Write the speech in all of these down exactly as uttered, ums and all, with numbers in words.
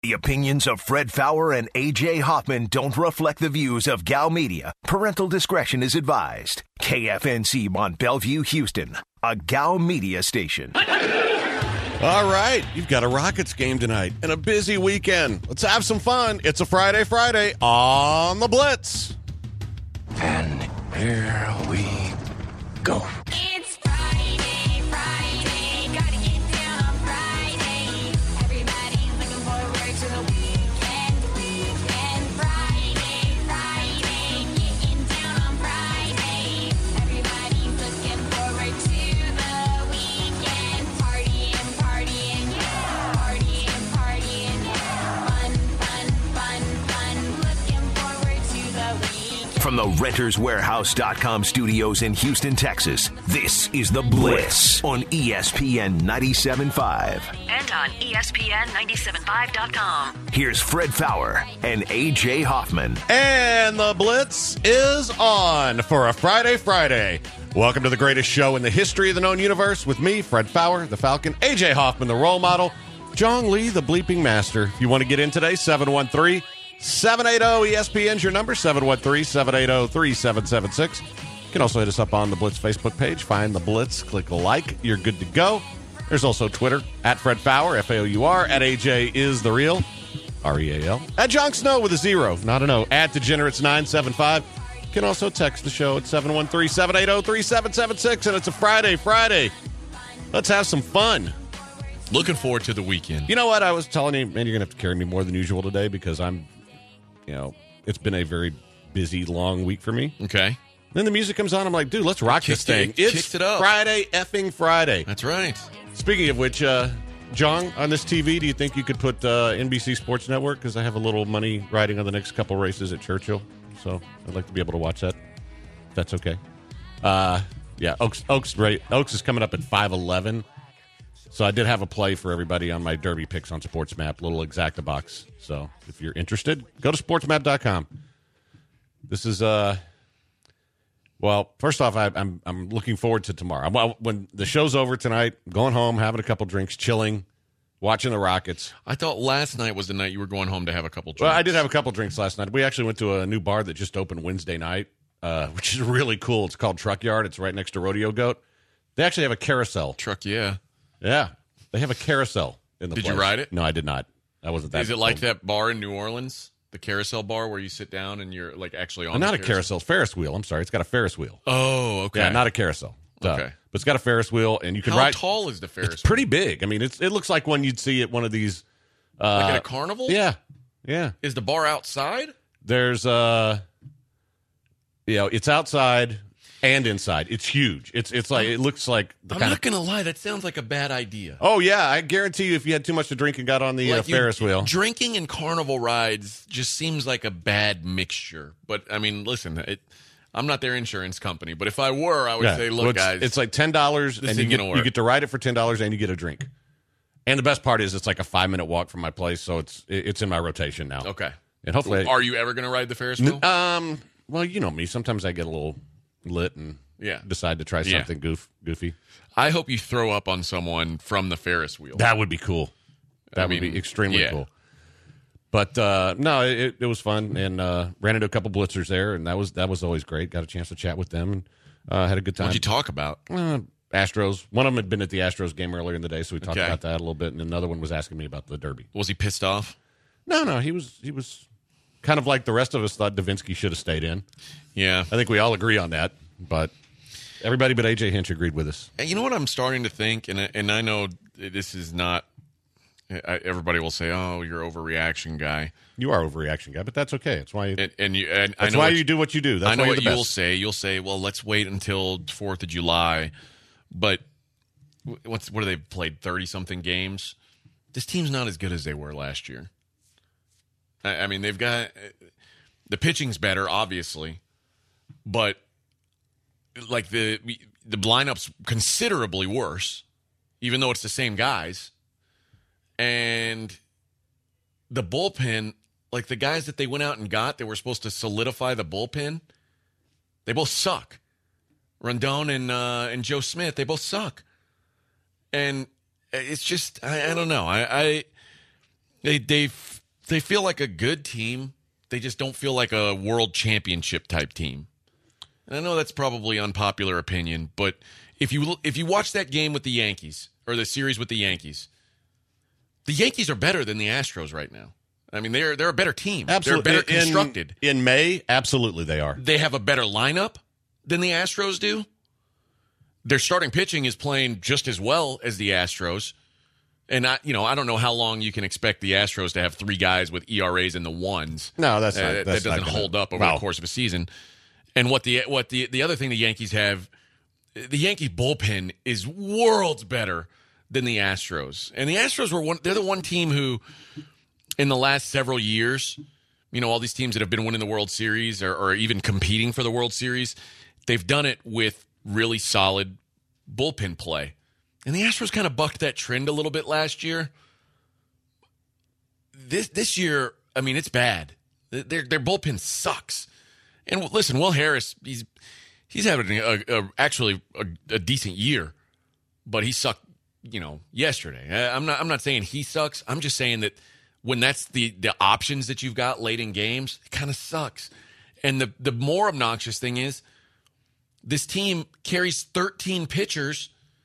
The opinions of Fred Faour and A J Hoffman don't reflect the views of G A L Media. Parental discretion is advised. K F N C Mont Bellevue, Houston, a G A L Media station. All right, you've got a Rockets game tonight and a busy weekend. Let's have some fun. It's a Friday Friday on the Blitz. And here we go. It's Friday, Friday, gotta get down on Friday. Everybody's looking forward to the weekend, weekend. Friday, Friday, getting down on Friday. Everybody's looking forward to the weekend. Partying, partying, yeah. Partying, partying, yeah. Fun, fun, fun, fun. Looking forward to the weekend. From the Renters Warehouse dot com studios in Houston, Texas, this is The Blitz on E S P N ninety-seven point five. And on E S P N ninety-seven point five dot com. Here's Fred Faour and A J Hoffman. And the Blitz is on for a Friday Friday. Welcome to the greatest show in the history of the known universe with me, Fred Faour, the Falcon, A J Hoffman, the role model, Jong Lee, the bleeping master. If you want to get in today, seven one three, seven eight zero, E S P N's your number, seven one three, seven eight zero, three seven seven six. You can also hit us up on the Blitz Facebook page. Find the Blitz, click like, you're good to go. There's also Twitter, at Fred Faour, F A O U R, at A J is the real, R E A L. At Jon Snow with a zero, not an O, at Degenerates nine seven five. You can also text the show at seven one three, seven eight zero, three seven seven six, and it's a Friday, Friday. Let's have some fun. Looking forward to the weekend. You know what? I was telling you, man, you're going to have to carry me more than usual today because I'm, you know, it's been a very busy, long week for me. Okay. Then the music comes on. I'm like, dude, let's rock this Kicked thing. it- It's kicked it up. Friday, effing Friday. That's right. Speaking of which, uh, Jong, on this T V, do you think you could put uh, N B C Sports Network? Because I have a little money riding on the next couple races at Churchill. So I'd like to be able to watch that. If that's okay. Uh, yeah, Oaks, Oaks, right, Oaks is coming up at five eleven. So I did have a play for everybody on my Derby picks on SportsMap, little exacta box. So if you're interested, go to sports map dot com. This is, uh, well, first off, I, I'm I'm looking forward to tomorrow. I'm, when the show's over tonight, going home, having a couple drinks, chilling, watching the Rockets. I thought last night was the night you were going home to have a couple drinks. Well, I did have a couple drinks last night. We actually went to a new bar that just opened Wednesday night, uh, which is really cool. It's called Truck Yard. It's right next to Rodeo Goat. They actually have a carousel. Truck, yeah. Yeah, they have a carousel in the Did place. you ride it? No, I did not. I wasn't that. Is it like that bar in New Orleans? The carousel bar where you sit down and you're like actually on Oh, not the a carousel, Ferris wheel. I'm sorry, it's got a Ferris wheel. Oh, okay. Yeah, not a carousel. Duh. Okay. But it's got a Ferris wheel, and you can How ride. tall is the Ferris It's pretty big. I mean, it's it looks like one you'd see at one of these. Uh, Like at a carnival? Yeah, yeah. Is the bar outside? There's uh, you know, it's outside and inside. It's huge. It's it's like it looks like the I'm kind not of. going to lie. That sounds like a bad idea. Oh yeah, I guarantee you, if you had too much to drink and got on the uh, Like you- Ferris wheel, Drinking and carnival rides just seems like a bad mixture. But, I mean, listen, it, I'm not their insurance company. But if I were, I would yeah. say, look, Well, it's, guys. it's like ten dollars, this and you isn't get gonna you work. get to ride it for ten dollars, and you get a drink. And the best part is, it's like a five minute walk from my place, so it's it- it's in my rotation now. Okay. And hopefully, Are you ever going to ride the Ferris wheel? um, well, you know me. Sometimes I get a little lit and Yeah. decide to try Yeah. something goof, goofy. I hope you throw up on someone from the Ferris wheel. That would be cool. That I would mean, be extremely yeah. cool. But uh, no, it, it was fun, and uh, ran into a couple blitzers there, and that was that was always great. Got a chance to chat with them, and uh, had a good time. What'd you talk about? Uh, Astros. One of them had been at the Astros game earlier in the day, so we talked Okay. about that a little bit. And another one was asking me about the Derby. Was he pissed off? No, no, he was he was kind of like the rest of us thought Davinsky should have stayed in. Yeah. I think we all agree on that, but everybody but A J Hinch agreed with us. And you know what I'm starting to think, and I- and I know this is not. I, everybody will say, "Oh, you're overreaction guy," You are overreaction guy, but that's okay. It's why you, and, and you. And I that's know why what you do what you do. That's I know why you're what the you'll best. say. You'll say, "Well, let's wait until Fourth of July," but what's what have they played thirty something games? This team's not as good as they were last year. I, I mean, they've got the pitching's better, obviously, but like the the lineup's considerably worse, even though it's the same guys, and the bullpen. Like, the guys that they went out and got that were supposed to solidify the bullpen, they both suck. Rondon and uh, and Joe Smith, they both suck. And it's just, I, I don't know. I, I They they f- they feel like a good team. They just don't feel like a world championship type team. And I know that's probably unpopular opinion, but if you if you watch that game with the Yankees or the series with the Yankees, the Yankees are better than the Astros right now. I mean, they're they're a better team. Absolutely. They're better In- constructed. In May, absolutely they are. They have a better lineup than the Astros do. Their starting pitching is playing just as well as the Astros. And I, you know, I don't know how long you can expect the Astros to have three guys with E R As in the ones. No, that's not, Uh, that's that doesn't not gonna, hold up over well, the course of a season. And what the what the the other thing the Yankees have, the Yankee bullpen is worlds better than the Astros. And the Astros were one. They're the one team who, in the last several years, you know, all these teams that have been winning the World Series or, or even competing for the World Series, they've done it with really solid bullpen play. And the Astros kind of bucked that trend a little bit last year. This this year, I mean, it's bad. Their their bullpen sucks. And listen, Will Harris, he's he's having a, a actually a, a decent year, but he sucked, you know, yesterday. I'm not I'm not saying he sucks. I'm just saying that when that's the the options that you've got late in games, it kind of sucks. And the the more obnoxious thing is, this team carries thirteen pitchers,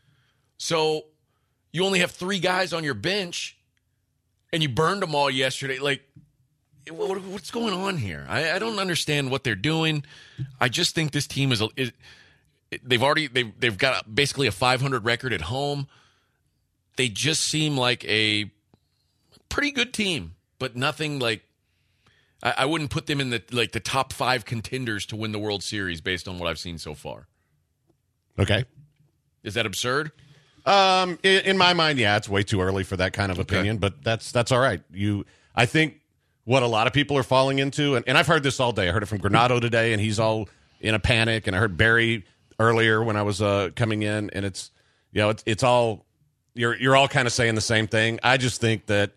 so you only have three guys on your bench, and you burned them all yesterday. Like, what, what's going on here? I, I don't understand what they're doing. I just think this team is, is they've already they've they've got basically a five hundred record at home. They just seem like a pretty good team, but nothing like. I, I wouldn't put them in the like the top five contenders to win the World Series based on what I've seen so far. Okay. Is that absurd? Um, in, in my mind, yeah, it's way too early for that kind of opinion, but that's that's all right. You, I think what a lot of people are falling into, and, and I've heard this all day. I heard it from Granado today, and he's all in a panic. And I heard Barry earlier when I was uh, coming in, and it's you know it's it's all you're you're all kind of saying the same thing. I just think that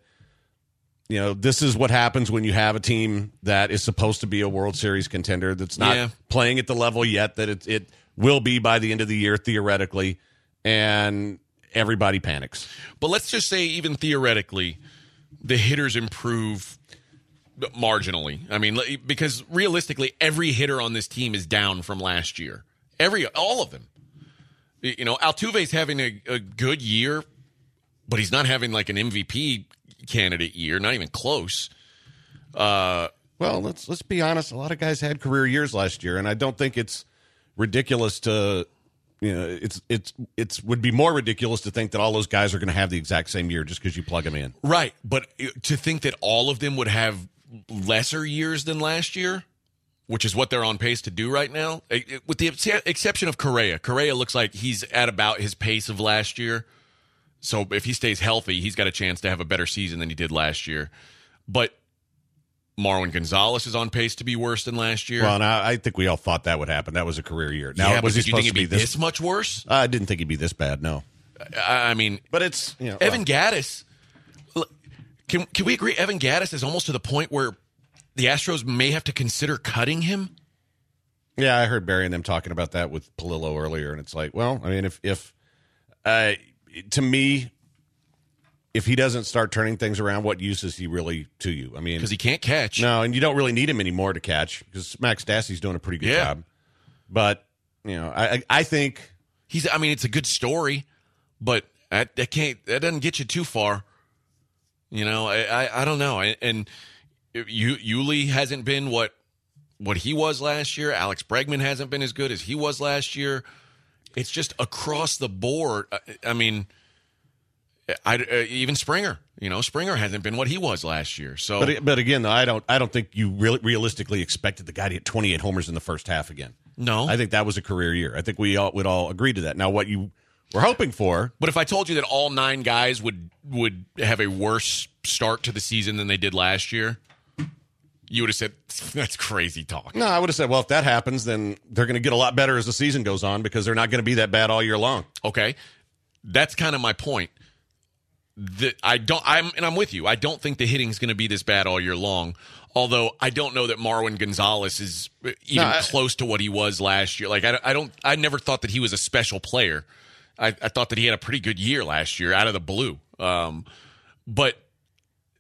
you know this is what happens when you have a team that is supposed to be a World Series contender that's not Yeah. playing at the level yet that it it will be by the end of the year theoretically. And everybody panics. But let's just say, even theoretically, the hitters improve marginally. I mean, because realistically, every hitter on this team is down from last year. Every, all of them. You know, Altuve's having a, a good year, but he's not having like an M V P candidate year, not even close. Uh, well, let's let's be honest. A lot of guys had career years last year, and I don't think it's ridiculous to. You know, it's it's it's would be more ridiculous to think that all those guys are going to have the exact same year just because you plug them in. Right, but to think that all of them would have lesser years than last year, which is what they're on pace to do right now, with the ex- exception of Correa. Correa looks like he's at about his pace of last year. So if he stays healthy, he's got a chance to have a better season than he did last year. But Marwin Gonzalez is on pace to be worse than last year. Well, and I, I think we all thought that would happen. That was a career year. Now, yeah, was but he did you think supposed it'd to be be this, this? much worse? I didn't think he'd be this bad. No, I, I mean, but it's you know, Evan well, Gaddis. look, Can can we agree? Evan Gaddis is almost to the point where the Astros may have to consider cutting him. Yeah, I heard Barry and them talking about that with Palillo earlier, and it's like, well, I mean, if if uh, to me. If he doesn't start turning things around, what use is he really to you? I mean, Because he can't catch. no, and you don't really need him anymore to catch because Max Stassi's doing a pretty good Yeah. job. But you know, I I, I think He's. I mean, it's a good story, but that, that can't. That doesn't get you too far. You know, I I, I don't know. And, and you Yuli hasn't been what what he was last year. Alex Bregman hasn't been as good as he was last year. It's just across the board. I, I mean. I, uh, even Springer, you know, Springer hasn't been what he was last year. So, But but again, though, I don't I don't think you really realistically expected the guy to hit twenty-eight homers in the first half again. no. I think that was a career year. I think we all would all agree to that. Now, what you were hoping for, But if I told you that all nine guys would would have a worse start to the season than they did last year, you would have said that's crazy talk. no, I would have said, well, if that happens, then they're going to get a lot better as the season goes on because they're not going to be that bad all year long. Okay, that's kind of my point. That I don't. I'm and I'm with you. I don't think the hitting is going to be this bad all year long. Although I don't know that Marwin Gonzalez is even No, I- close to what he was last year. Like I, I don't. I never thought that he was a special player. I, I thought that he had a pretty good year last year out of the blue. Um, but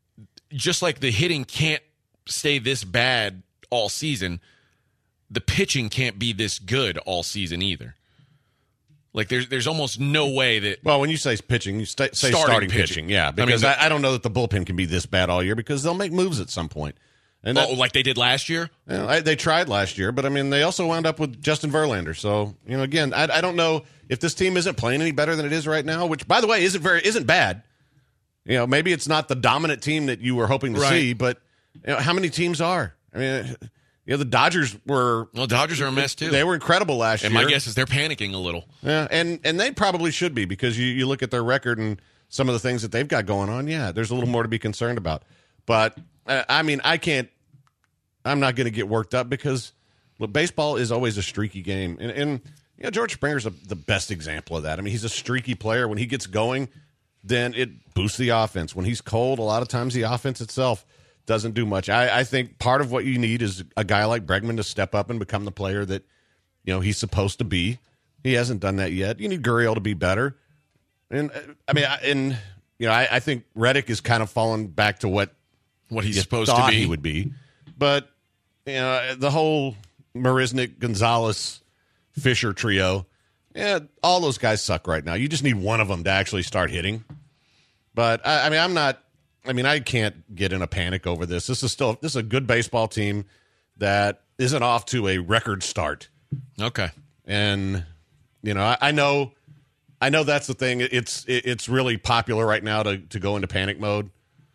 just like the hitting can't stay this bad all season, the pitching can't be this good all season either. Like, there's there's almost no way that... Well, when you say pitching, you sta- say Starting starting, pitching. pitching. Yeah, because I I, mean, I, don't know that the bullpen can be this bad all year because they'll make moves at some point. And that, oh, like they did last year? you know, I, they tried last year, but, I mean, they also wound up with Justin Verlander. So, you know, again, I, I don't know if this team isn't playing any better than it is right now, which, by the way, isn't very isn't bad. You know, maybe it's not the dominant team that you were hoping to Right. see, but you know, how many teams are? I mean, you know, the Dodgers were... Well, Dodgers are a mess, too. They were incredible last and year. my guess is they're panicking a little. Yeah, and, and they probably should be because you, you look at their record and some of the things that they've got going on, yeah, there's a little more to be concerned about. But, uh, I mean, I can't... I'm not going to get worked up because look, baseball is always a streaky game. And, and you know, George Springer's a, the best example of that. I mean, he's a streaky player. When he gets going, then it boosts the offense. When he's cold, a lot of times the offense itself doesn't do much. I, I think part of what you need is a guy like Bregman to step up and become the player that, you know, he's supposed to be. He hasn't done that yet. You need Gurriel to be better. And, uh, I mean, I, and, you know, I, I think Reddick is kind of fallen back to what What he's you supposed to thought be. he would be. But, you know, the whole Marisnik, Gonzalez, Fisher trio, yeah, all those guys suck right now. You just need one of them to actually start hitting. But, I, I mean, I'm not, I mean, I can't get in a panic over this. This is still, this is a good baseball team that isn't off to a record start. Okay. And, you know, I, I know, I know that's the thing. It's, it, it's really popular right now to, to go into panic mode.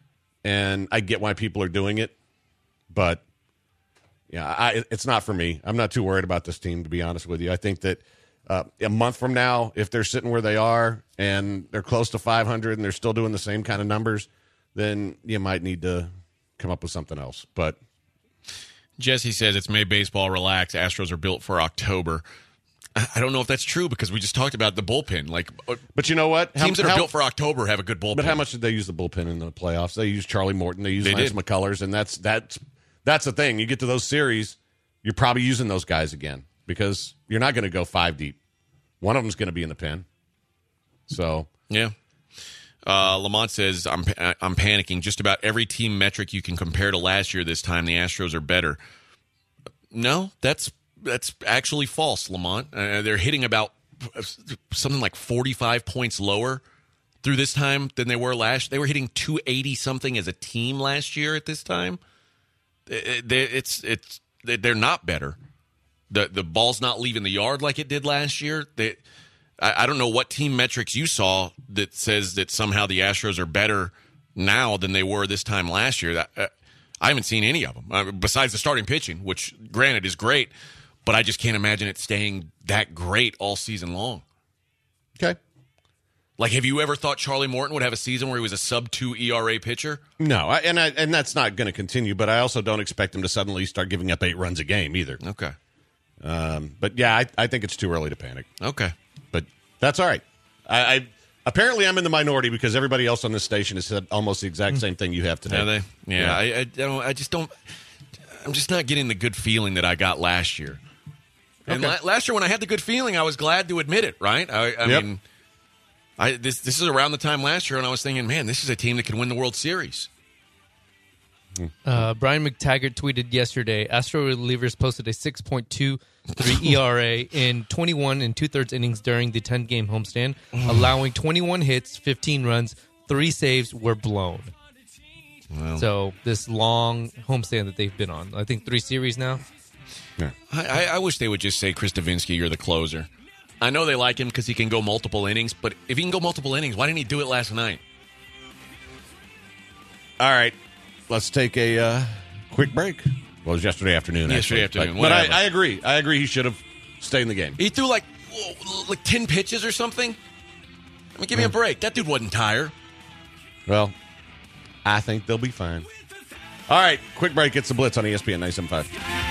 And I get why people are doing it. But, yeah, I, it's not for me. I'm not too worried about this team, to be honest with you. I think that uh, a month from now, if they're sitting where they are and they're close to five hundred and they're still doing the same kind of numbers, then you might need to come up with something else. But Jesse says it's May baseball, relax. Astros are built for October. I I don't know if that's true because we just talked about the bullpen. Like, uh, but you know what? teams How- that are how- built for October have a good bullpen. But how much did they use the bullpen in the playoffs? They used Charlie Morton. They used They Lance did. McCullers, and that's that's that's the thing. You get to those series, you're probably using those guys again because you're not going to go five deep. One of them's going to be in the pen. So Yeah. Uh, Lamont says, I'm pa- I'm panicking. Just about every team metric you can compare to last year this time, the Astros are better. No, that's that's actually false, Lamont. Uh, they're hitting about something like forty-five points lower through this time than they were last. They were hitting two eighty something as a team last year at this time. It- it- It's it's they're not better. The the ball's not leaving the yard like it did last year. They, I, I don't know what team metrics you saw that says that somehow the Astros are better now than they were this time last year. That, uh, I haven't seen any of them uh, besides the starting pitching, which granted is great, but I just can't imagine it staying that great all season long. okay, Like, have you ever thought Charlie Morton would have a season where he was a sub two E R A pitcher? no, I, and I, and that's not going to continue. But I also don't expect him to suddenly start giving up eight runs a game either. Okay. Um, but yeah, I, I think it's too early to panic. Okay. But that's all right. I, I apparently I'm in the minority because everybody else on this station has said almost the exact same thing you have today. Are they? Yeah. I, I don't. I just don't. I'm just not getting the good feeling that I got last year. And Okay. la- last year, when I had the good feeling, I was glad to admit it. Right? I, I Yep. mean, I this this is around the time last year, and I was thinking, man, this is a team that could win the World Series. Uh, Brian McTaggart tweeted yesterday, Astro relievers posted a six point two three E R A in twenty-one and two-thirds innings during the ten-game homestand, allowing twenty-one hits, fifteen runs, three saves were blown. Well, So this long homestand that they've been on, I think three series now. I, I, I wish they would just say, Chris Davinsky, you're the closer. I know they like him because he can go multiple innings, but if he can go multiple innings, why didn't he do it last night? All right, let's take a uh, quick break. Well, it was yesterday afternoon. Yesterday actually. afternoon, But, but I, whatever. I agree. I agree. He should have stayed in the game. He threw like like ten pitches or something. I mean, give me a break. That dude wasn't tired. Well, I think they'll be fine. All right, quick break. It's the Blitz on E S P N ninety-seven point five.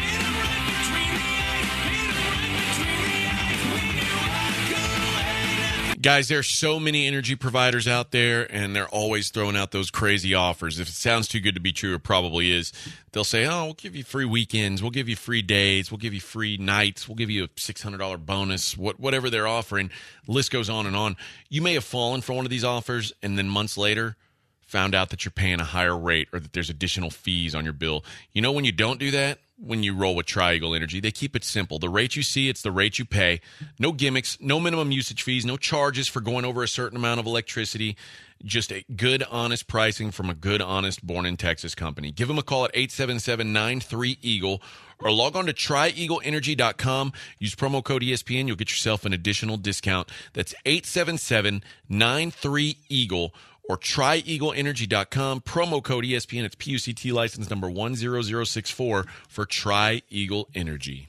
Guys, there's so many energy providers out there, and they're always throwing out those crazy offers. If it sounds too good to be true, it probably is. They'll say, oh, we'll give you free weekends, we'll give you free days, we'll give you free nights, we'll give you a six hundred dollars bonus, what, whatever they're offering. The list goes on and on. You may have fallen for one of these offers, and then months later found out that you're paying a higher rate or that there's additional fees on your bill. You know when you don't do that? When you roll with Tri-Eagle Energy. They keep it simple. The rate you see, it's the rate you pay. No gimmicks, no minimum usage fees, no charges for going over a certain amount of electricity. Just a good, honest pricing from a good, honest, born-in-Texas company. Give them a call at eight seven seven, nine three, EAGLE or log on to tri eagle energy dot com. Use promo code E S P N. You'll get yourself an additional discount. That's eight seven seven, nine three, EAGLE or tri eagle energy dot com. Promo code E S P N. It's P U C T license number one zero zero six four for Tri-Eagle Energy.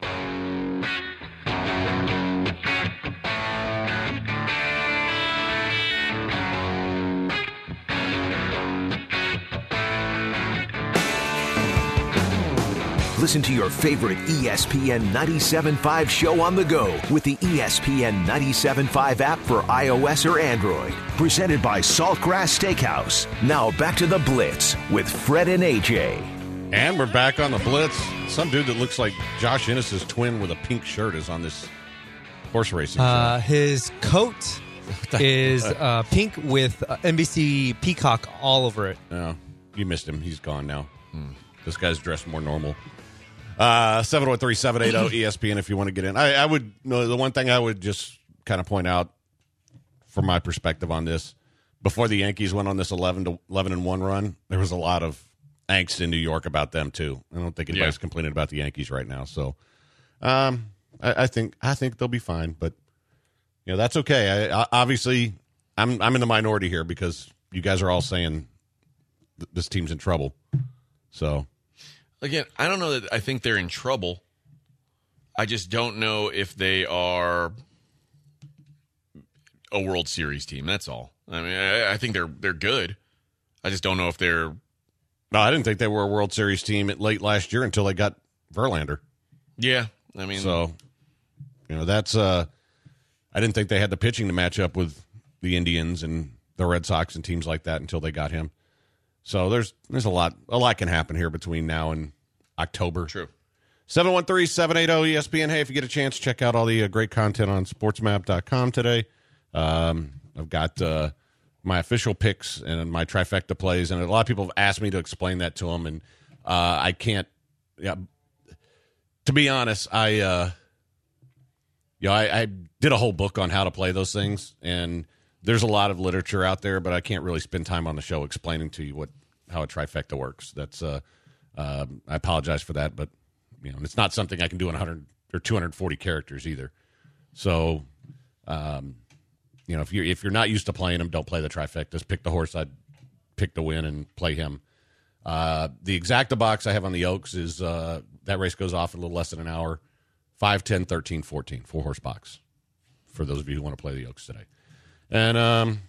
Listen to your favorite E S P N ninety-seven point five show on the go with the E S P N ninety-seven point five app for iOS or Android. Presented by Saltgrass Steakhouse. Now back to the Blitz with Fred and A J. And we're back on the Blitz. Some dude that looks like Josh Ennis's twin with a pink shirt is on this horse racing show. Uh, his coat is uh, pink with uh, N B C Peacock all over it. No, you missed him. He's gone now. Hmm. This guy's dressed more normal. Uh, seven oh three, seven eighty, E S P N if you want to get in. I, I would, no, the one thing I would just kind of point out from my perspective on this, before the Yankees went on this eleven to eleven and one run, there was a lot of angst in New York about them too. I don't think anybody's yeah. complaining about the Yankees right now. So, um, I, I think, I think they'll be fine, but you know, that's okay. I, I, obviously I'm, I'm in the minority here because you guys are all saying th- this team's in trouble. So, again, I don't know that I think they're in trouble. I just don't know if they are a World Series team. That's all. I mean, I, I think they're they're good. I just don't know if they're. No, I didn't think they were a World Series team at late last year until they got Verlander. Yeah, I mean, so you know that's. Uh, I didn't think they had the pitching to match up with the Indians and the Red Sox and teams like that until they got him. So there's there's a lot a lot can happen here between now and October. True. seven one three, seven eighty, E S P N. Hey, if you get a chance, check out all the uh, great content on sports map dot com today. Um, I've got uh, my official picks and my trifecta plays, and a lot of people have asked me to explain that to them, and uh, I can't. Yeah, to be honest, I uh, you know, I, I did a whole book on how to play those things, and there's a lot of literature out there, but I can't really spend time on the show explaining to you what how a trifecta works. That's uh, uh, I apologize for that, but you know, it's not something I can do in one hundred or two hundred forty characters either. So, um, you know, if you if you're not used to playing them, don't play the trifectas. Pick the horse I'd pick to win and play him. Uh, the exacta box I have on the Oaks is uh, that race goes off in a little less than an hour. five, ten, thirteen, fourteen, four horse box for those of you who want to play the Oaks today. And um,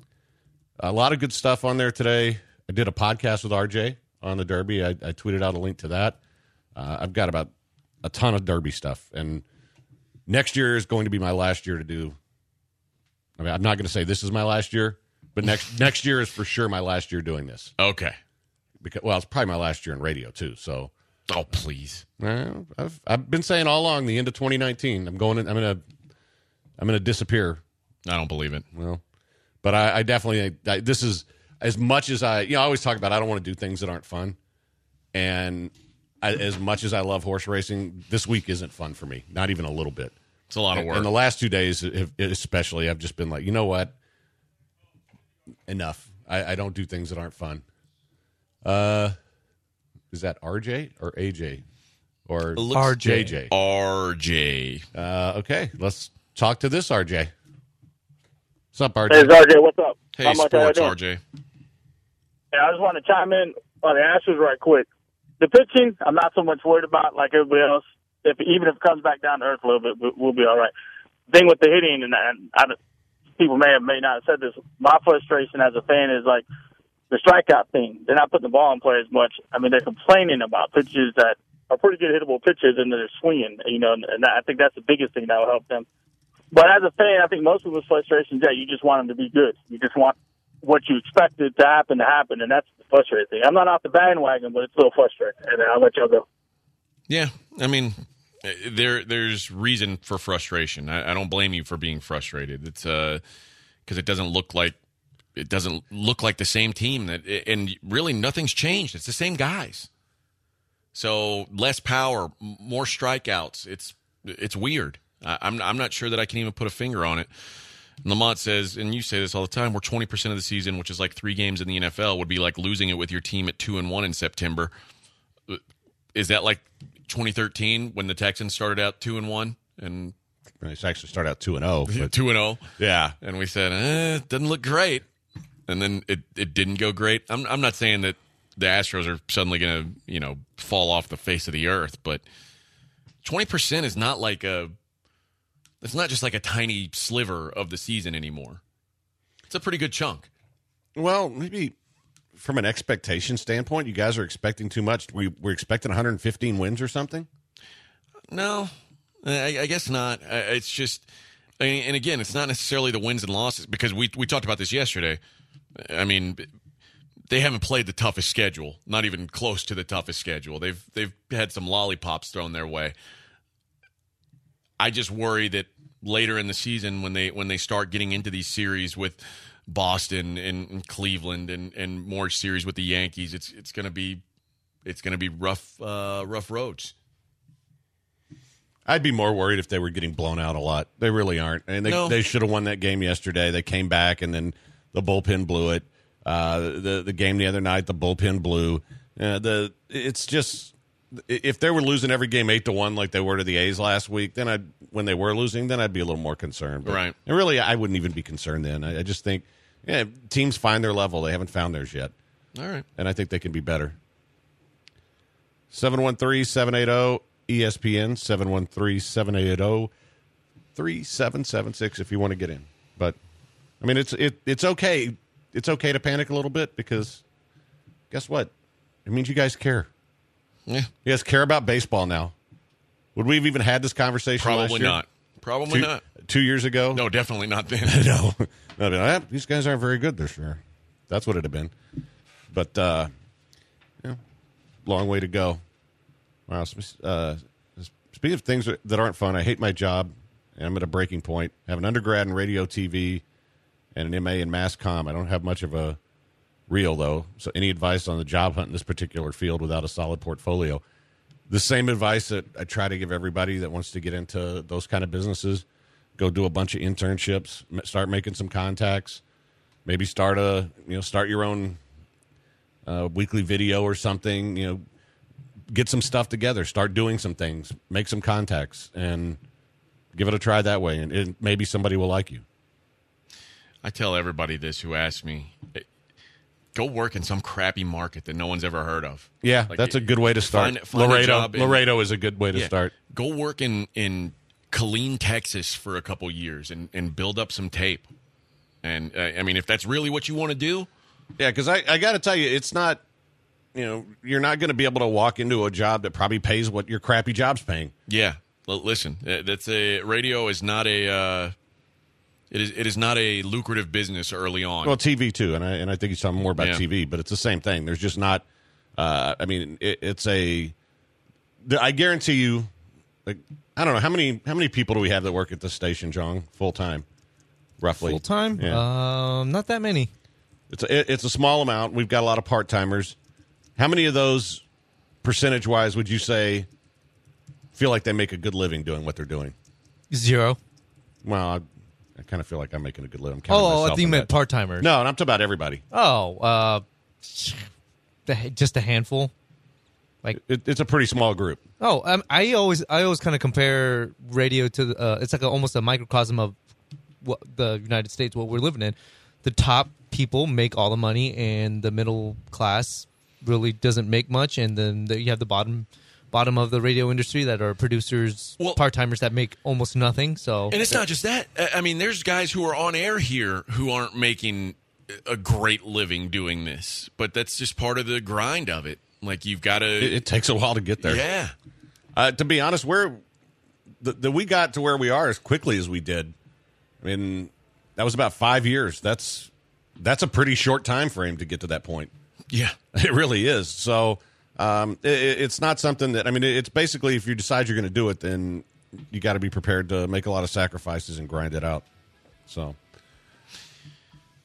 a lot of good stuff on there today. I did a podcast with R J on the Derby. I, I tweeted out a link to that. Uh, I've got about a ton of Derby stuff. And next year is going to be my last year to do. I mean, I'm not going to say this is my last year, but next next year is for sure my last year doing this. Okay. Because well, it's probably my last year in radio too. So, oh please, uh, I've I've been saying all along the end of twenty nineteen. I'm going. In, I'm gonna. I'm gonna disappear. I don't believe it. Well, but I, I definitely, I, this is as much as I, you know, I always talk about I don't want to do things that aren't fun. And I, as much as I love horse racing, this week isn't fun for me. Not even a little bit. It's a lot of work. And the last two days, especially, I've just been like, you know what? Enough. I, I don't do things that aren't fun. Uh, is that R J or A J? Or R J. J J? R J. Uh, okay, let's talk to this R J. What's up, R J? Hey, R J, what's up? Hey, How much sports, are you R J. Yeah, I just want to chime in on the Astros right quick. The pitching, I'm not so much worried about like everybody else. If even if it comes back down to earth a little bit, we- we'll be all right. Thing with the hitting, and, and I, people may have may not have said this. My frustration as a fan is like the strikeout thing. They're not putting the ball in play as much. I mean, they're complaining about pitches that are pretty good hittable pitches, and they're swinging. You know, and, and I think that's the biggest thing that will help them. But as a fan, I think most people's frustration is that you just want them to be good. You just want what you expected to happen to happen, and that's the frustrating thing. I'm not off the bandwagon, but it's a little frustrating, and I'll let y'all go. Yeah, I mean, there there's reason for frustration. I, I don't blame you for being frustrated. It's uh because it doesn't look like it doesn't look like the same team. That and really nothing's changed. It's the same guys. So less power, more strikeouts. It's it's weird. I, I'm I'm not sure that I can even put a finger on it. Lamont says, and you say this all the time, we're twenty percent of the season, which is like three games in the N F L, would be like losing it with your team at two and one in September. Is that like twenty thirteen when the Texans started out two and one and They actually started out two and zero. two and zero? Yeah, and we said, eh, it doesn't look great, and then it, it didn't go great. I'm I'm not saying that the Astros are suddenly going to you know fall off the face of the earth, but twenty percent is not like a. It's not just like a tiny sliver of the season anymore. It's a pretty good chunk. Well, maybe from an expectation standpoint, you guys are expecting too much. We, we're expecting one hundred fifteen wins or something? No, I, I guess not. It's just, I mean, and again, it's not necessarily the wins and losses, because we we talked about this yesterday. I mean, they haven't played the toughest schedule, not even close to the toughest schedule. They've they've had some lollipops thrown their way. I just worry that later in the season, when they when they start getting into these series with Boston and, and Cleveland and, and more series with the Yankees, it's it's going to be it's going to be rough uh, rough roads. I'd be more worried if they were getting blown out a lot. They really aren't. I mean, they No. they should have won that game yesterday. They came back and then the bullpen blew it. Uh, the the game the other night, the bullpen blew. Uh, the it's just. If they were losing every game eight to one like they were to the A's last week, then I'd when they were losing, then I'd be a little more concerned. But, Right. And really, I wouldn't even be concerned then. I, I just think, yeah, teams find their level. They haven't found theirs yet, All right. and I think they can be better. seven one three, seven eight zero, E S P N, seven one three, seven eight zero, three seven seven six if you want to get in. But, I mean, it's it it's okay. It's okay to panic a little bit because guess what? It means you guys care. Yeah. You guys care about baseball now. Would we have even had this conversation last Probably year? not. Probably Two, not. two years ago? No, definitely not then. no. no I'd be like, "Ah, these guys aren't very good this year. That's what it'd have been. But, uh, yeah, long way to go. Wow. Uh, speaking of things that aren't fun, I hate my job, and I'm at a breaking point. I have an undergrad in radio, T V, and an M A in mass comm. I don't have much of a real, though. So any advice on the job hunt in this particular field without a solid portfolio? The same advice that I try to give everybody that wants to get into those kind of businesses. Go do a bunch of internships, m- start making some contacts, maybe start a, you know, start your own uh, weekly video or something, you know, get some stuff together, start doing some things, make some contacts, and give it a try that way. And it, maybe somebody will like you. I tell everybody this who asks me, go work in some crappy market that no one's ever heard of. Yeah, Like, that's a good way to start. find- find a Laredo, job in- Laredo is a good way to Yeah. start. Go work in, in Killeen, Texas for a couple years and, and build up some tape. And, uh, I mean, if that's really what you want to do. Yeah, because I, I got to tell you, it's not, you know, you're not going to be able to walk into a job that probably pays what your crappy job's paying. Yeah. L- listen, uh, that's a radio is not a uh, it is it is not a lucrative business early on. Well, T V too, and I and I think he's talking more about Yeah. T V, but it's the same thing. There's just not. Uh, I mean, it, it's a. the- I guarantee you, like I don't know how many how many people do we have that work at this station, John, full time, roughly Full time? Yeah. Um, not that many. It's a, it, it's a small amount. We've got a lot of part timers. How many of those, percentage wise, would you say feel like they make a good living doing what they're doing? Zero. Well, I, I kind of feel like I'm making a good living. I'm counting Oh, I myself think you in meant that. part timers. No, and I'm talking about everybody. Oh, uh, the- just a handful. It, it's a pretty small group. Oh, um, I always, I always kind of compare radio to. the, Uh, it's like a, almost a microcosm of what the United States, what we're living in. The top people make all the money, and the middle class really doesn't make much. And then the, you have the bottom, bottom of the radio industry that are producers, Well- part timers that make almost nothing. So, And it's not just that. I- I mean, there's guys who are on air here who aren't making a great living doing this, but that's just part of the grind of it. Like you've got to. It, it takes a while to get there. Yeah. Uh, to be honest, we're the, the we got to where we are as quickly as we did. I mean, that was about five years. That's that's a pretty short time frame to get to that point. Yeah. It really is. So um, it, it's not something that I mean. It's basically if you decide you're going to do it, then you got to be prepared to make a lot of sacrifices and grind it out. So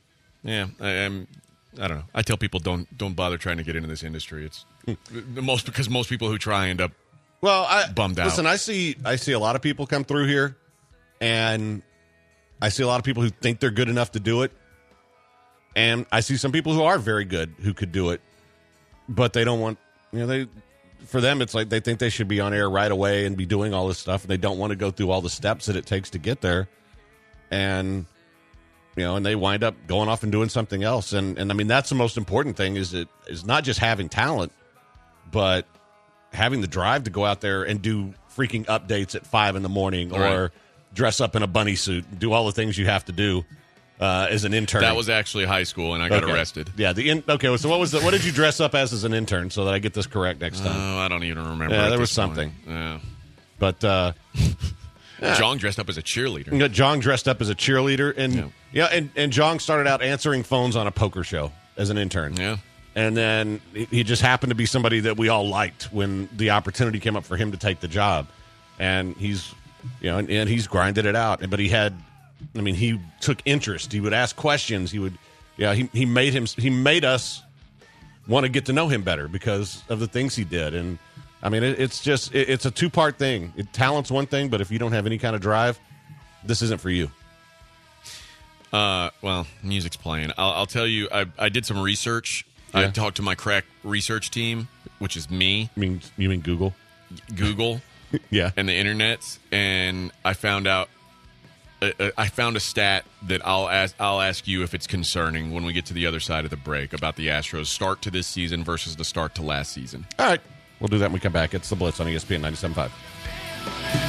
Yeah, I, I'm. I don't know. I tell people don't don't bother trying to get into this industry. It's the most because most people who try end up well, I, bummed out. Listen, I see I see a lot of people come through here, and I see a lot of people who think they're good enough to do it, and I see some people who are very good who could do it, but they don't want. You know, they for them it's like they think they should be on air right away and be doing all this stuff, and they don't want to go through all the steps that it takes to get there, and. You know, and they wind up going off and doing something else. And, and I mean, that's the most important thing is it is not just having talent, but having the drive to go out there and do freaking updates at five in the morning or right. dress up in a bunny suit, do all the things you have to do uh, as an intern. That was actually high school, and I got okay. arrested. Yeah. The in, okay. So what was the, what did you dress up as as an intern so that I get this correct next time? Oh, I don't even remember. Yeah, at there this was something. point. Yeah. But uh, John dressed up as a cheerleader. you know, John dressed up as a cheerleader, and Yeah. yeah, and and John started out answering phones on a poker show as an intern. Yeah. And then he just happened to be somebody that we all liked when the opportunity came up for him to take the job. And he's, you know, and, and he's grinded it out. But he had, I mean, he took interest. He would ask questions. He would, yeah, he, he made him, he made us want to get to know him better because of the things he did. And I mean, it, it's just, it, it's a two part thing. It, talent's one thing, but if you don't have any kind of drive, this isn't for you. Uh, well, music's playing. I'll, I'll tell you, I, I did some research. I Yeah. talked to my crack research team, which is me, I mean, you mean Google? Google, Yeah. and the internet, and I found out. Uh, uh, I found a stat that I'll ask. I'll ask you if it's concerning when we get to the other side of the break about the Astros' start to this season versus the start to last season. All right. We'll do that when we come back. It's The Blitz on E S P N ninety-seven point five.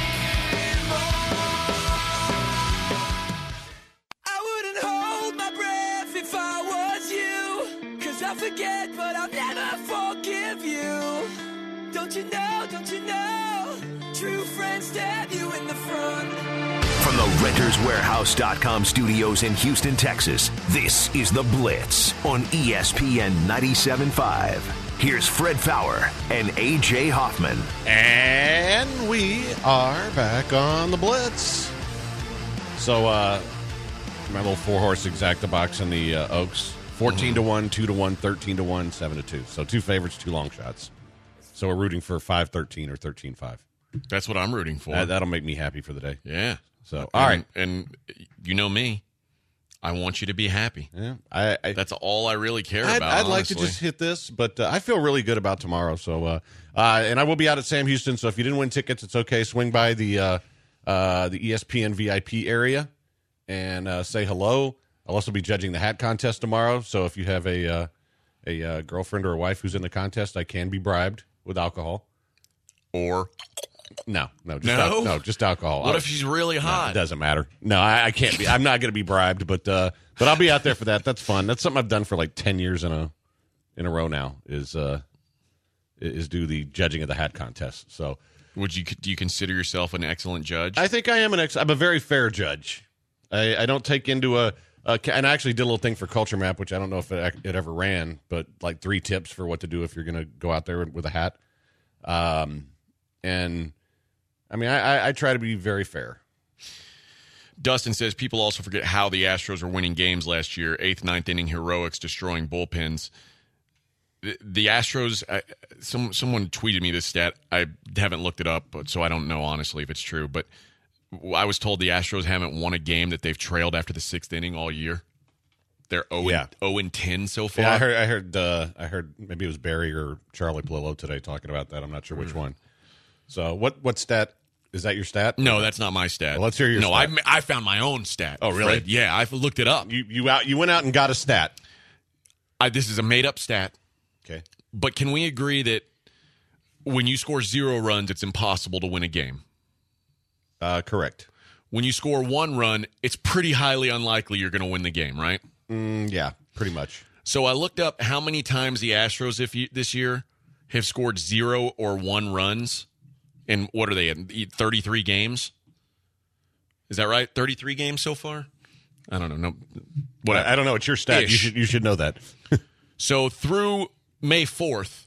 I wouldn't hold my breath if I was you. Cause I'll forget, but I'll never forgive you. Don't you know, don't you know? True friends stab you in the front. From the Renters Warehouse dot com studios in Houston, Texas, this is The Blitz on E S P N ninety-seven point five. Here's Fred Fowler and A J Hoffman. And we are back on The Blitz. So, uh, my little four-horse exacta box in the uh, Oaks. fourteen to one, two to one, thirteen to one, seven to two. So two favorites, two long shots. So we're rooting for five thirteen or thirteen five. That's what I'm rooting for. That, that'll make me happy for the day. yeah. So, all right. And, and you know me. I want you to be happy. Yeah, I, I, That's all I really care I'd, about. I'd like to honestly. just hit this, but uh, I feel really good about tomorrow. So, uh, uh, and I will be out at Sam Houston. So if you didn't win tickets, it's okay. Swing by the uh, uh, the E S P N V I P area and uh, say hello. I'll also be judging the hat contest tomorrow. So if you have a uh, a uh, girlfriend or a wife who's in the contest, I can be bribed with alcohol. Or No, no, just No? al- no, just alcohol. what I'll- if she's really No, hot? it doesn't matter. No, I, I can't be. I'm not going to be bribed, but uh, but I'll be out there for that. That's fun. That's something I've done for like ten years in a in a row now. Is uh is do the judging of the hat contest. So Would you do you consider yourself an excellent judge? I think I am an ex. I'm a very fair judge. I, I don't take into a, a ca- and I actually did a little thing for Culture Map, which I don't know if it, it ever ran, but like three tips for what to do if you're going to go out there with a hat. Um, and I mean, I, I, I try to be very fair. Dustin says people also forget how the Astros were winning games last year. Eighth, ninth inning heroics, destroying bullpens. The, the Astros, I, some someone tweeted me this stat. I haven't looked it up, but so I don't know honestly if it's true. But I was told the Astros haven't won a game that they've trailed after the sixth inning all year. They're zero Yeah. and ten so far. Yeah, I heard. I heard. Uh, I heard. Maybe it was Barry or Charlie Palillo today talking about that. I'm not sure which one. So, what? What stat is that? Your stat? No, that's not my stat. Well, let's hear your No, stat. I I found my own stat. Oh, really? Fred. Yeah, I've looked it up. You you out? You went out and got a stat. I, this is a made up stat. Okay. But can we agree that when you score zero runs, it's impossible to win a game? Uh, correct. When you score one run, it's pretty highly unlikely you're going to win the game, right? Mm, yeah, pretty much. So I looked up how many times the Astros if you, this year have scored zero or one runs. And what are they at? thirty-three games? Is that right? thirty-three games so far? I don't know. No, What? I, I don't know. It's your stat. You Ish. should you should know that. So through May fourth,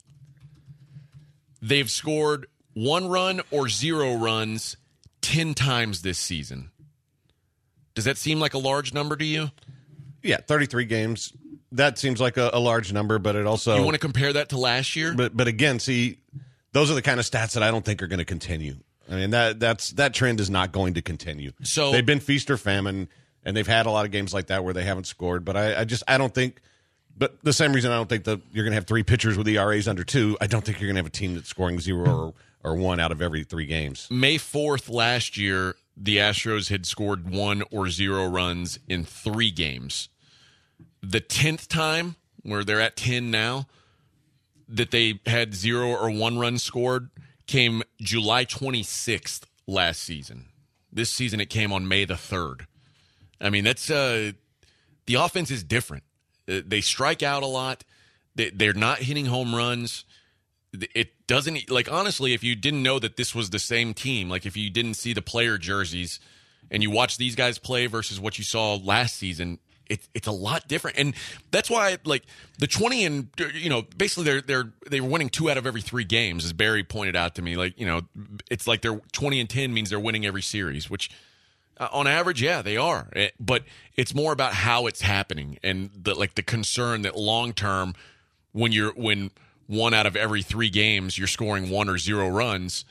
they've scored one run or zero runs ten times this season. Does that seem like a large number to you? Yeah, thirty-three games. That seems like a, a large number, but it also... You want to compare that to last year? But but again, see, those are the kind of stats that I don't think are going to continue. I mean, that that's that trend is not going to continue. So they've been feast or famine, and they've had a lot of games like that where they haven't scored. But I, I just I don't think... But the same reason I don't think that you're going to have three pitchers with E R As under two, I don't think you're going to have a team that's scoring zero or, or one out of every three games. May fourth last year, the Astros had scored one or zero runs in three games. The tenth time, where they're at ten now, that they had zero or one run scored came July twenty-sixth last season. This season it came on May the third. I mean, that's uh, the offense is different. Uh, they strike out a lot. They, they're not hitting home runs. It doesn't, like, honestly, if you didn't know that this was the same team, like if you didn't see the player jerseys and you watch these guys play versus what you saw last season, it, it's a lot different. And that's why, like, the twenty and, you know, basically they're, they're, they're winning two out of every three games, as Barry pointed out to me. Like, you know, it's like they're twenty and ten means they're winning every series, which uh, on average, yeah, they are. But it's more about how it's happening and the, like, the concern that long term, when you're, when, one out of every three games you're scoring one or zero runs,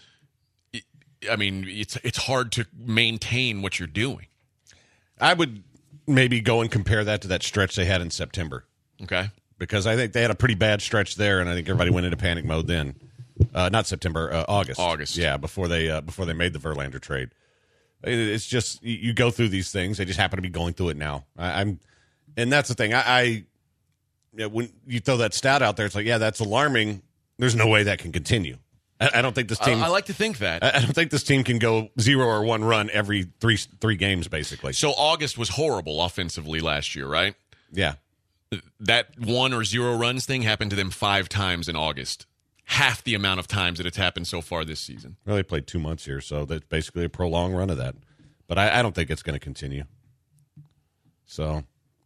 I mean, it's it's hard to maintain what you're doing. I would maybe go and compare that to that stretch they had in September. Okay. Because I think they had a pretty bad stretch there, and I think everybody went into panic mode then. Uh, not September, uh, August. August. Yeah, before they uh, before they made the Verlander trade. It, it's just, you, you go through these things. They just happen to be going through it now. I, I'm, And that's the thing. I... I Yeah, when you throw that stat out there, it's like, yeah, that's alarming. There's no way that can continue. I, I don't think this team. I, I like to think that. I, I don't think this team can go zero or one run every three three games, basically. So August was horrible offensively last year, right? Yeah. That one or zero runs thing happened to them five times in August. Half the amount of times that it's happened so far this season. Well, they played two months here, so that's basically a prolonged run of that. But I, I don't think it's going to continue. So.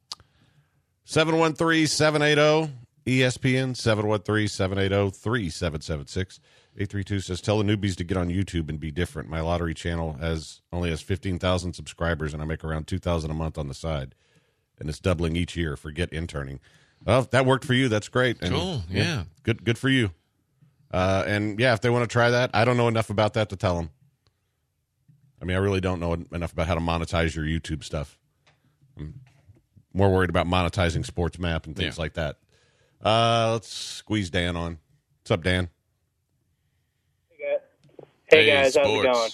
seven one three, seven eight zero, E S P N, seven one three, seven eight zero, three seven seven six. eight three two says, tell the newbies to get on YouTube and be different. My lottery channel has only has fifteen thousand subscribers, and I make around two thousand dollars a month on the side. And it's doubling each year. Forget interning. Well, if that worked for you, that's great. And, cool, yeah. yeah. Good good for you. Uh, and, yeah, if they want to try that, I don't know enough about that to tell them. I mean, I really don't know enough about how to monetize your YouTube stuff. I'm more worried about monetizing Sports Map and things yeah. like that. Uh, let's squeeze Dan on. What's up, Dan? Hey, guys. Hey, how's it going?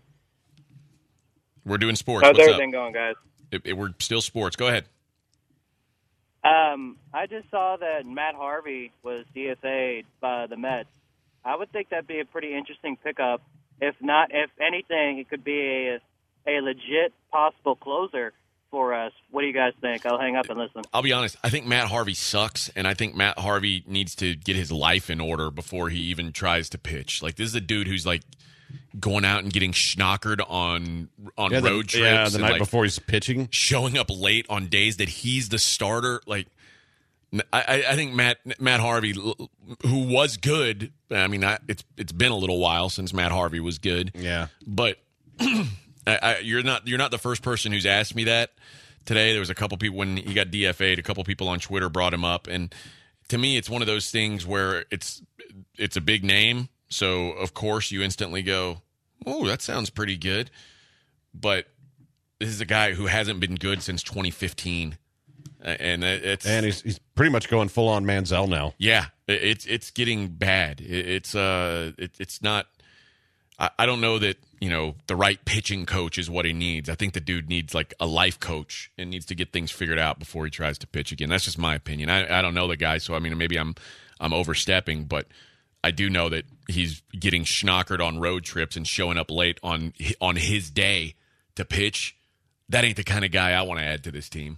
We're doing sports. How's What's everything up? going, guys? It, it, we're still sports. Go ahead. Um, I just saw that Matt Harvey was D F A'd by the Mets. I would think that'd be a pretty interesting pickup. If not, if anything, it could be a, a legit possible closer for us. What do you guys think? I'll hang up and listen. I'll be honest. I think Matt Harvey sucks, and I think Matt Harvey needs to get his life in order before he even tries to pitch. Like, this is a dude who's like going out and getting schnockered on on yeah, road the, trips. Yeah, the and night like before he's pitching, showing up late on days that he's the starter. Like, I, I think Matt Matt Harvey, who was good. I mean, I, it's it's been a little while since Matt Harvey was good. Yeah, but I, I, you're not you're not the first person who's asked me that. Today, there was a couple people when he got D F A'd. A couple people on Twitter brought him up, and to me, it's one of those things where it's it's a big name, so of course you instantly go, "Oh, that sounds pretty good." But this is a guy who hasn't been good since twenty fifteen, and it's and he's he's pretty much going full on Manziel now. Yeah, it's it's getting bad. It's uh, it, it's not. I, I don't know that. You know, the right pitching coach is what he needs. I think the dude needs like a life coach and needs to get things figured out before he tries to pitch again. That's just my opinion. I, I don't know the guy, so I mean, maybe I'm I'm overstepping, but I do know that he's getting schnockered on road trips and showing up late on on his day to pitch. That ain't the kind of guy I want to add to this team.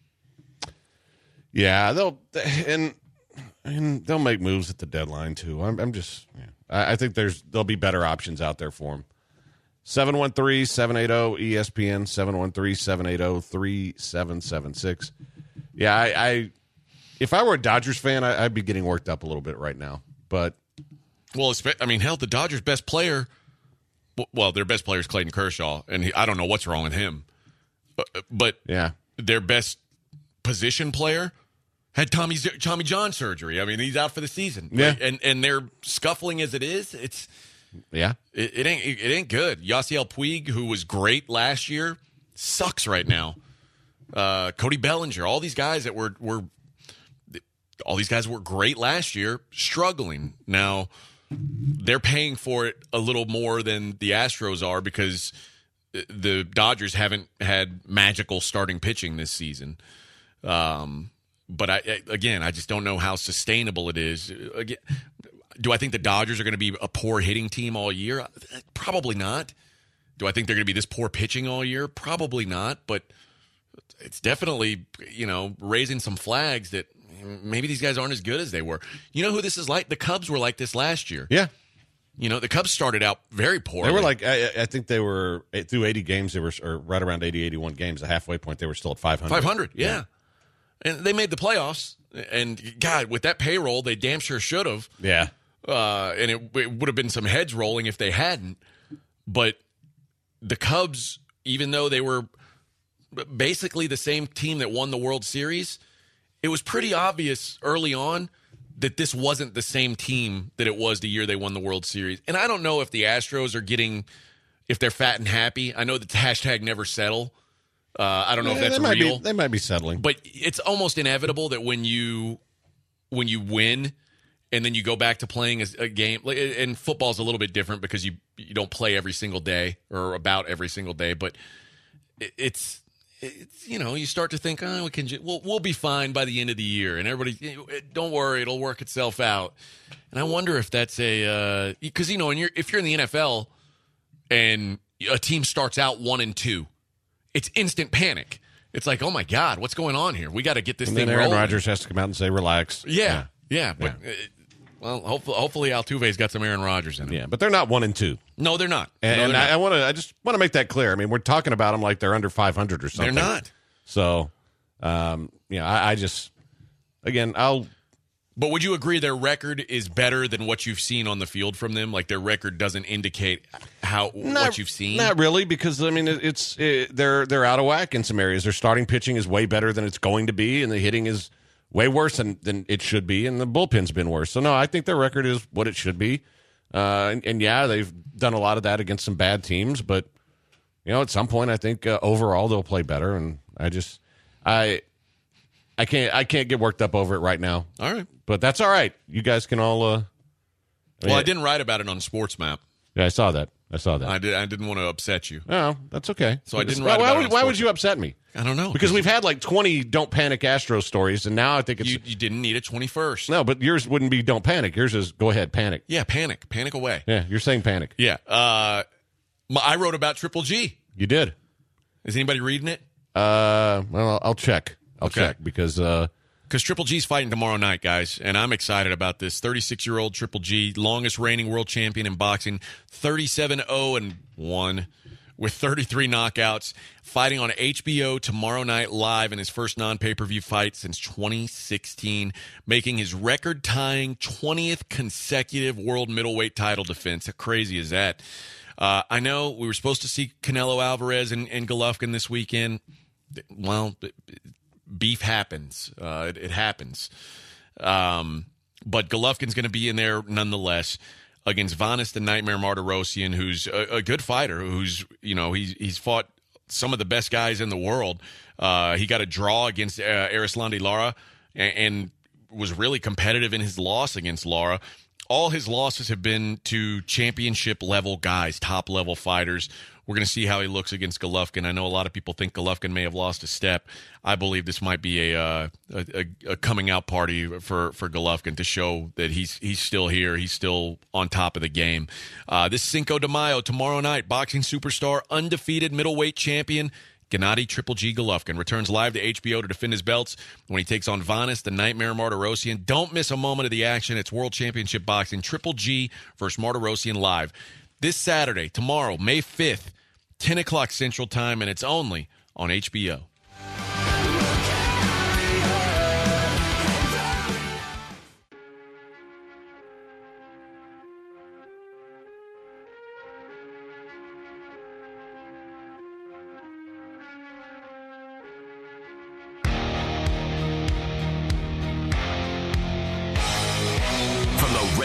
Yeah, they'll and and they'll make moves at the deadline too. I'm, I'm just, yeah. I, I think there's there'll be better options out there for him. seven one three, seven eight zero, E S P N, seven one three, seven eight zero, three seven seven six. Yeah, I, I if I were a Dodgers fan, I, I'd be getting worked up a little bit right now. But well, it's, I mean, hell, the Dodgers' best player, well, their best player is Clayton Kershaw, and he, I don't know what's wrong with him. But, but yeah, their best position player had Tommy Tommy John surgery. I mean, he's out for the season. Yeah. Like, and and they're scuffling as it is. It's Yeah. it, it ain't it ain't good. Yasiel Puig, who was great last year, sucks right now. Uh, Cody Bellinger, all these guys that were were all these guys were great last year, struggling now. They're paying for it a little more than the Astros are because the Dodgers haven't had magical starting pitching this season. Um, but I, again, I just don't know how sustainable it is. Again, do I think the Dodgers are going to be a poor hitting team all year? Probably not. Do I think they're going to be this poor pitching all year? Probably not. But it's definitely, you know, raising some flags that maybe these guys aren't as good as they were. You know who this is like? The Cubs were like this last year. Yeah. You know, the Cubs started out very poorly. They were like, I, I think they were, through eighty games, they were, or right around eighty, eighty-one games, the halfway point, they were still at five hundred. five hundred, yeah. yeah. And they made the playoffs. And, God, with that payroll, they damn sure should have. Yeah. Uh, and it, it would have been some heads rolling if they hadn't. But the Cubs, even though they were basically the same team that won the World Series, it was pretty obvious early on that this wasn't the same team that it was the year they won the World Series. And I don't know if the Astros are getting, if they're fat and happy. I know the hashtag never settle. Uh, I don't know Yeah, if that's they might real. Be, they might be settling. But it's almost inevitable that when you when you win and then you go back to playing a, a game, and football's a little bit different because you you don't play every single day or about every single day, but it, it's It's, you know, you start to think, oh, we can, ju- we'll, we'll be fine by the end of the year, and everybody, don't worry, it'll work itself out. And I wonder if that's a, because uh, you know, when you're, if you're in the N F L and a team starts out one and two, it's instant panic. It's like, oh my God, what's going on here? We got to get this and thing then Aaron rolling. Rodgers has to come out and say, relax. Yeah, yeah, yeah. but yeah. Uh, well, hopefully, hopefully Altuve's got some Aaron Rodgers in him. Yeah, but they're not one and two. No, they're not. And, no, and they're I, not. I want to, I just want to make that clear. I mean, we're talking about them like they're under five hundred or something. They're not. So, um, you know, I, I just, again, I'll. But would you agree their record is better than what you've seen on the field from them? Like their record doesn't indicate how Not, what you've seen. Not really, because I mean, it, it's it, they're they're out of whack in some areas. Their starting pitching is way better than it's going to be, and the hitting is way worse than, than it should be, and the bullpen's been worse. So no, I think their record is what it should be. Uh, and, and yeah, they've done a lot of that against some bad teams, but you know, at some point, I think uh, overall they'll play better. And I just, I, I can't, I can't get worked up over it right now. All right, but that's all right. You guys can all. Uh, I mean, well, I didn't write about it on SportsMap. Yeah, I saw that. I saw that. I did. I didn't want to upset you. Oh, that's okay. So I didn't why, write why about would, it on why would Sportsnet. you upset me? I don't know. Because we've had like twenty "Don't Panic" Astros stories, and now I think it's You, you didn't need a twenty-first. no. But yours wouldn't be "Don't Panic." Yours is "Go ahead, panic." Yeah, panic. Panic away. Yeah, you're saying panic. Yeah. Uh, my, I wrote about Triple G. You did. Is anybody reading it? Uh, well, I'll check. I'll Okay. check because uh, Because Triple G's fighting tomorrow night, guys, and I'm excited about this. thirty-six-year-old Triple G, longest reigning world champion in boxing, thirty-seven oh and one with thirty-three knockouts, fighting on H B O tomorrow night live in his first non-pay-per-view fight since twenty sixteen, making his record-tying twentieth consecutive world middleweight title defense. How crazy is that? Uh, I know we were supposed to see Canelo Alvarez and, and Golovkin this weekend. Well, beef happens. Uh, it, it happens. Um, but Golovkin's going to be in there nonetheless against Vanis the Nightmare Martirosyan, who's a, a good fighter, who's, you know, he's, he's fought some of the best guys in the world. Uh, he got a draw against uh, Arislandi Lara and, and was really competitive in his loss against Lara. All his losses have been to championship-level guys, top-level fighters. We're going to see how he looks against Golovkin. I know a lot of people think Golovkin may have lost a step. I believe this might be a uh, a, a coming-out party for, for Golovkin to show that he's he's still here. He's still on top of the game. Uh, this Cinco de Mayo, tomorrow night, boxing superstar, undefeated middleweight champion, Gennady Triple G Golovkin returns live to H B O to defend his belts when he takes on Vanis the Nightmare Martirosyan. Don't miss a moment of the action. It's World Championship Boxing. Triple G versus Martirosyan live. This Saturday, tomorrow, May fifth, ten o'clock Central Time, and it's only on H B O.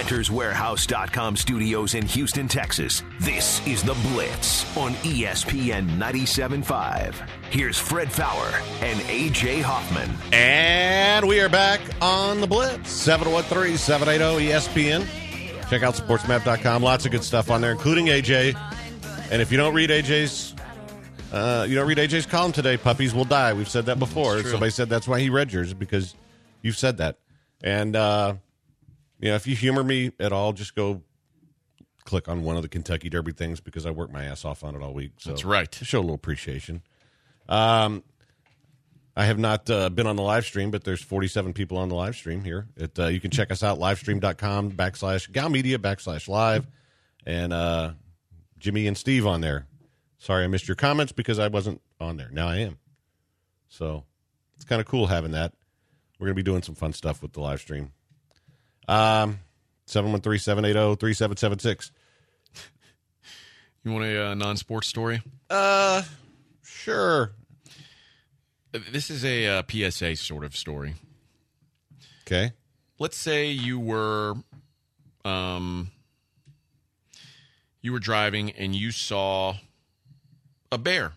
Renters Warehouse dot com studios in Houston, Texas, this is The Blitz on E S P N ninety-seven point five. Here's Fred Fowler and A J Hoffman. And we are back on The Blitz. seven one three, seven eight zero, E S P N. Check out sports map dot com. Lots of good stuff on there, including A J. And if you don't read A J's uh, you don't read A J's column today, puppies will die. We've said that before. Somebody said that's why he read yours, because you've said that. And, uh, you know, if you humor me at all, just go click on one of the Kentucky Derby things, because I worked my ass off on it all week. So That's right. To show a little appreciation. Um, I have not uh, been on the live stream, but there's forty-seven people on the live stream here. It, uh, you can check us out, livestream dot com backslash Gal Media backslash live. And uh, Jimmy and Steve on there. Sorry I missed your comments because I wasn't on there. Now I am. So it's kind of cool having that. We're going to be doing some fun stuff with the live stream. Um, seven one three, seven eight zero, three seven seven six. You want a uh, non-sports story? Uh, sure. This is a uh, P S A sort of story. Okay. Let's say you were, um, you were driving and you saw a bear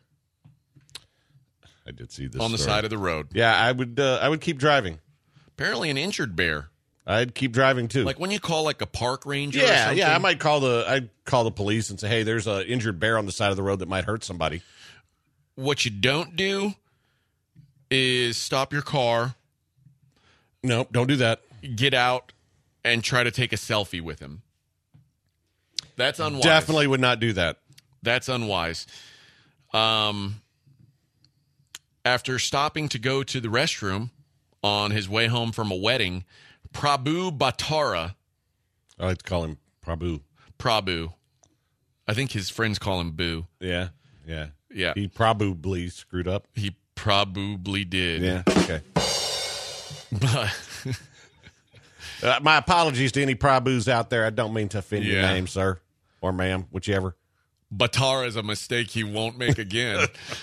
I did see this on the story. side of the road. Yeah, I would. Uh, I would keep driving. Apparently, an injured bear. I'd keep driving too. Like when you call like a park ranger. or yeah, something. yeah. I might call the. I'd call the police and say, "Hey, there's an injured bear on the side of the road that might hurt somebody." What you don't do is stop your car. No, don't do that. Get out and try to take a selfie with him. That's unwise. Definitely would not do that. That's unwise. Um, after stopping to go to the restroom on his way home from a wedding, Prabhu Batara. I like to call him Prabhu. Prabhu. I think his friends call him Boo. Yeah, yeah, Yeah. He probably screwed up. He probably did. Yeah. Okay. But uh, my apologies to any Prabhus out there. I don't mean to offend your Yeah. name, sir or ma'am, whichever. Batara is a mistake he won't make again.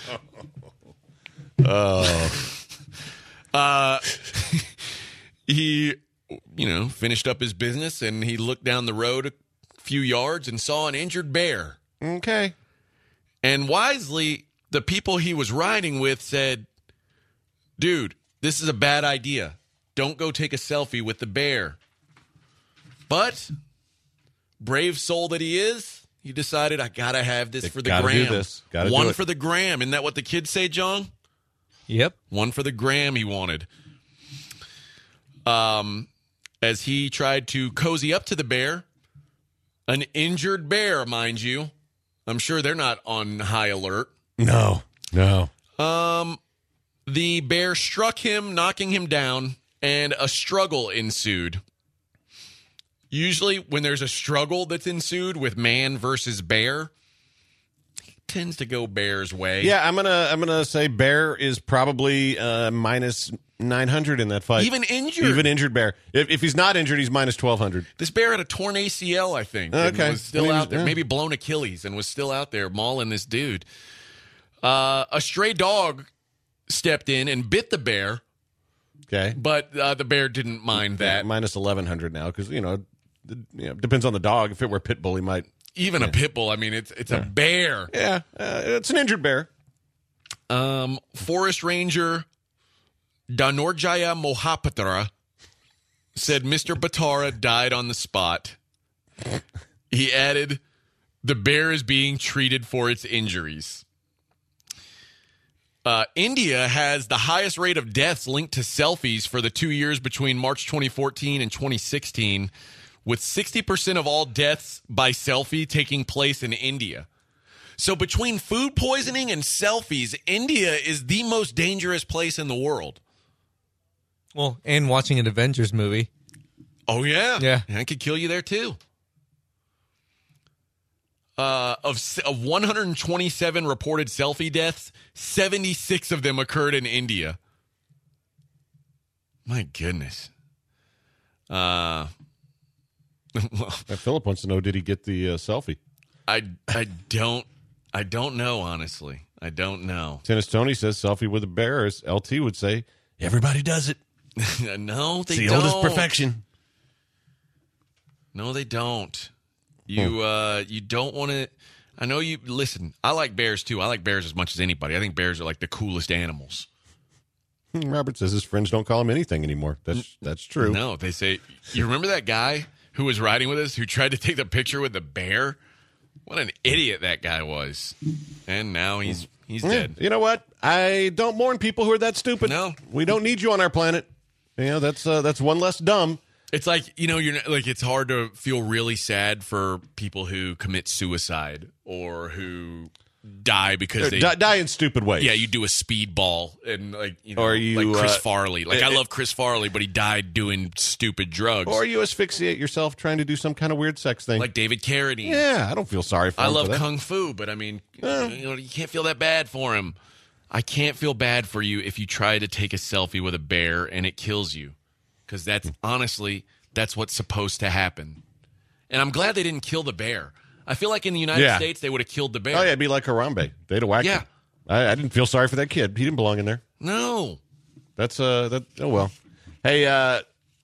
Oh. uh, he, you know, finished up his business and he looked down the road a few yards and saw an injured bear. Okay. And wisely, the people he was riding with said, dude, this is a bad idea. Don't go take a selfie with the bear. But, brave soul that he is, he decided, I got to have this They for the gotta gram. do this. Gotta One do it. for the gram. Isn't that what the kids say, John? Yep. One for the gram he wanted. Um, as he tried to cozy up to the bear, an injured bear, mind you. I'm sure they're not on high alert. No. No. Um, the bear struck him, knocking him down, and a struggle ensued. Usually, when there's a struggle that's ensued with man versus bear, it tends to go bear's way. Yeah, I'm gonna I'm gonna say bear is probably uh, minus nine hundred in that fight. Even injured. Even injured bear. If, if he's not injured, he's minus twelve hundred. This bear had a torn A C L, I think. and Okay. was still I mean, out there. yeah. Maybe blown Achilles and was still out there mauling this dude. Uh, a stray dog stepped in and bit the bear, Okay. but uh, the bear didn't mind that. Minus eleven hundred now because you know, the, you know, depends on the dog. If it were a pit bull, he might. Even a pit bull. I mean, it's it's a bear. Yeah, uh, it's an injured bear. Um, Forest Ranger Dhanorjaya Mohapatra said Mister Batara died on the spot. He added, the bear is being treated for its injuries. Uh, India has the highest rate of deaths linked to selfies for the two years between March twenty fourteen and twenty sixteen, with sixty percent of all deaths by selfie taking place in India. So between food poisoning and selfies, India is the most dangerous place in the world. Well, and watching an Avengers movie. Oh, yeah. Yeah. And it could kill you there, too. Uh, of, of one hundred twenty-seven reported selfie deaths, seventy-six of them occurred in India. My goodness. Uh, well, Philip wants to know: did he get the uh, selfie? I I don't I don't know, honestly. I don't know. Tennis Tony says selfie with a bear. As L T would say, everybody does it. No, they It's the don't. oldest perfection. No, they don't. You uh, you don't want to. I know you. Listen, I like bears too. I like bears as much as anybody. I think bears are like the coolest animals. Robert says his friends don't call him anything anymore. That's that's true. No, they say. You remember that guy who was riding with us who tried to take the picture with the bear? What an idiot that guy was. And now he's he's Yeah, dead. You know what? I don't mourn people who are that stupid. No. We don't need you on our planet. You know, that's uh, that's one less dumb. It's like, you know, you're not, like it's hard to feel really sad for people who commit suicide or who die because they die, die in stupid ways. Yeah, you do a speedball and like you know, Or you, like Chris uh, Farley. Like uh, I love Chris Farley, but he died doing stupid drugs. Or you asphyxiate yourself trying to do some kind of weird sex thing. Like David Carradine. Yeah, I don't feel sorry for I him love for that. Kung Fu, but I mean, you know, you can't feel that bad for him. I can't feel bad for you if you try to take a selfie with a bear and it kills you. Because that's honestly, that's what's supposed to happen. And I'm glad they didn't kill the bear. I feel like in the United Yeah. States, they would have killed the bear. Oh, yeah, it'd be like Harambe. They'd have whacked Yeah. him. I, I didn't feel sorry for that kid. He didn't belong in there. No. That's, uh, that, oh, well. Hey, uh,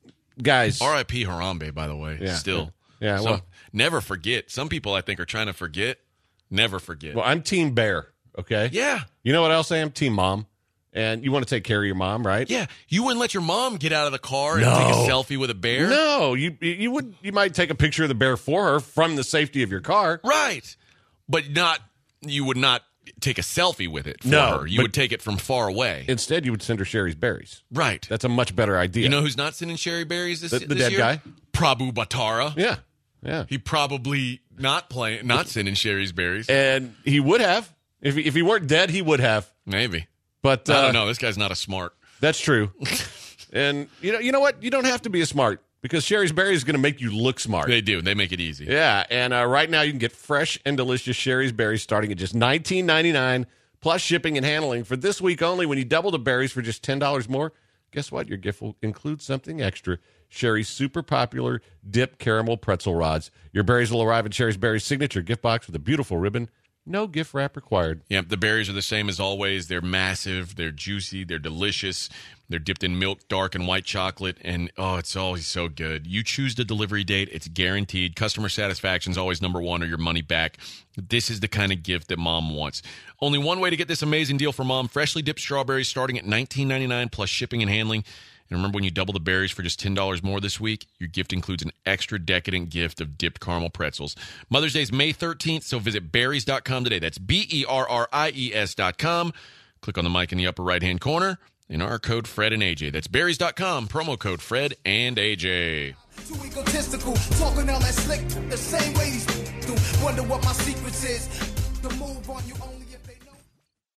guys. R I P Harambe, by the way, Yeah. still. Yeah, So, well. never forget. Some people, I think, are trying to forget. Never forget. Well, I'm Team Bear, okay? Yeah. You know what else I am? Team Mom. And you want to take care of your mom, right? Yeah. You wouldn't let your mom get out of the car and No. take a selfie with a bear? No, you you would you might take a picture of the bear for her from the safety of your car. Right. But not, you would not take a selfie with it for No, her. You but- would take it from far away. Instead, you would send her Sherry's berries. Right. That's a much better idea. You know who's not sending Sherry berries this, The- the this dead year? guy? Prabhu Batara. Yeah, yeah. He probably not playing, not sending Sherry's berries. And he would have if he, if he weren't dead, he would have. Maybe. But uh, I don't know. This guy's not a smart. That's true. And you know, you know what? You don't have to be a smart because Sherry's berries is going to make you look smart. They do. They make it easy. Yeah, and uh, right now you can get fresh and delicious Sherry's berries starting at just nineteen ninety-nine plus shipping and handling for this week only. When you double the berries for just ten dollars more, guess what? Your gift will include something extra. Sherry's super popular dip caramel pretzel rods. Your berries will arrive in Sherry's Berries signature gift box with a beautiful ribbon. No gift wrap required. Yep, the berries are the same as always. They're massive, they're juicy, they're delicious. They're dipped in milk, dark, and white chocolate, and oh, it's always so good. You choose the delivery date, it's guaranteed. Customer satisfaction is always number one or your money back. This is the kind of gift that mom wants. Only one way to get this amazing deal for mom, freshly dipped strawberries starting at nineteen ninety-nine plus shipping and handling. And remember, when you double the berries for just ten dollars more this week, your gift includes an extra decadent gift of dipped caramel pretzels. Mother's Day is May thirteenth, so visit berries dot com today. That's B E R R I E S dot com. Click on the mic in the upper right-hand corner. And our code Fred and A J. That's berries dot com, promo code Fred and A J. Too egotistical, talking all that slick, the same way these do. Wonder what my secrets is. The move on you only.